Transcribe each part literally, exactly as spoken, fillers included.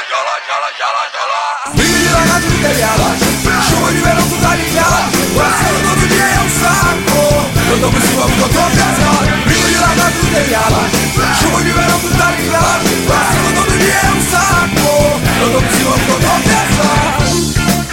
gela, gela, gela, gela. Briga de largado no telhado, chuva de verão, tu tá ligado. O assunto todo dia é um saco. Eu tô por cima porque eu tô pesado. Briga de largado no telhado, chuva de verão, tu tá ligado. O assunto todo dia é um saco. Eu tô por cima porque eu tô pesado.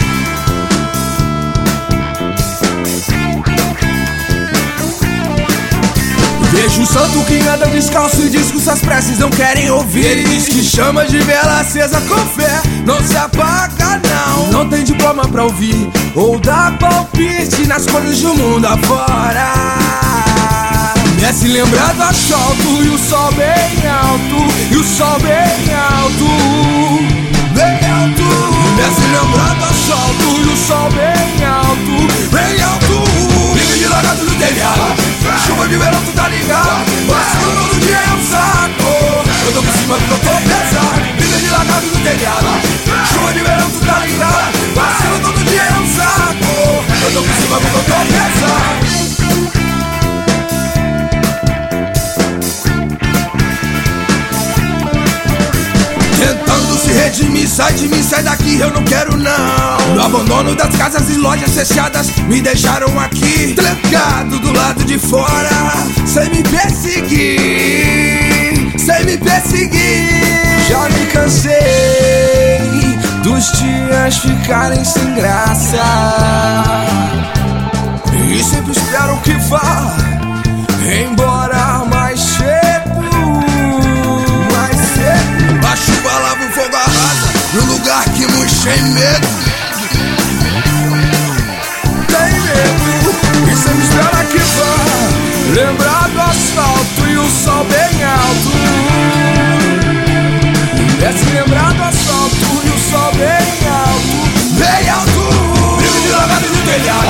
Vejo o santo que anda descalço e diz que suas preces não querem ouvir. Ele diz que chama de vela acesa com fé não se apaga não. Não tem diploma pra ouvir ou dar palpite nas coisas do mundo afora. É se lembrar do asfalto e o sol bem alto, e o sol bem alto, bem alto. É se lembrar do asfalto e o sol bem alto, bem alto. Briga de largado no telhado, chuva de verão, tu tá ligado. Mas todo dia é um saco. Eu tô por cima porque eu tô pesado. Briga de largado no telhado, chuva de verão, tu tá ligado. Mas todo dia é um saco. Eu tô por cima porque eu tô pesado. Tentando se redimir, sai de mim, sai daqui, eu não quero não. No abandono das casas e lojas fechadas, me deixaram aqui trancado do lado de fora, sem me perseguir, sem me perseguir. Já me cansei dos dias ficarem sem graça, e sempre espero que vá embora mais cedo. A chuva lava o fogo arrasa no lugar que murcha em medo. Tem medo e sempre espera que vá lembrar do asfalto e o sol bem alto. É se lembrar do asfalto e o sol bem alto, bem alto. Briga de largado no telhado,